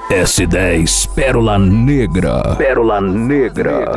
S10 Pérola Negra. Pérola Negra.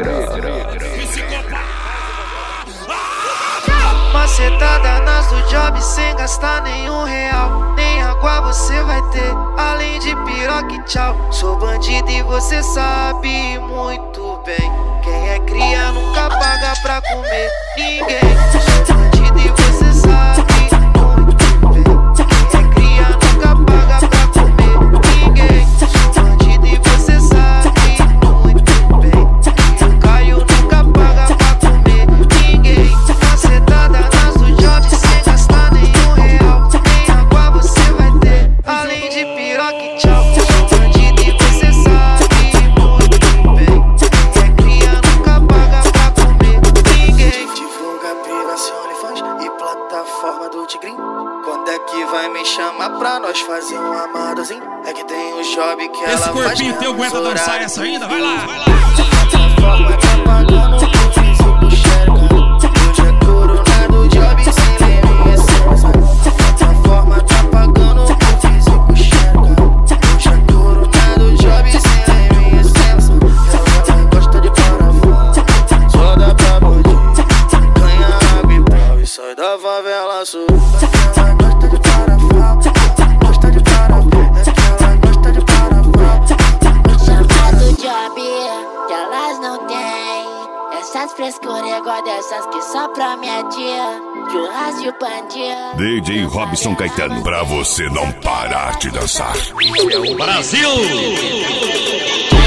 Macetada nas do job sem gastar nenhum real. Nem água você vai ter, além de piroca e tchau. Sou bandido e você sabe muito bem. Quem é cria nunca paga pra comer ninguém. Sou bandido e você sabe muito bem. Quem é cria nunca paga pra comer ninguém. Sou bandido e você sabe muito bem. Eu caio nunca paga pra comer ninguém. Macetada nas do job sem gastar nenhum real. Nem água você vai ter, além de piroca e tchau. Sou bandido e você sabe muito bem. Quem é cria nunca paga pra comer ninguém. Divulga privação, OnlyFans e plataforma do Tigrinho. Quando é que vai me chamar pra nós fazer um amadozinho? É que tem um job que ela faz. Esse corpinho teu aguenta dançar essa ainda? Vai lá, vai lá. Plataforma tá pagando pro físico xereca. Hoje é coronado, job sem licença. Plataforma tá pagando pro físico xereca. Hoje é coronado, job sem licença. Ela gosta de parafão, só dá pra bandido. Ganha água e pau e sai da favela sul. Ela gosta de parafão, gosta de parafão. Ela gosta de parafão. Chamado job que elas não têm. Essas frescuras igual dessas que só promete churrasco e bandido. DJ Robson Caetano, pra você não parar de dançar. Brasil!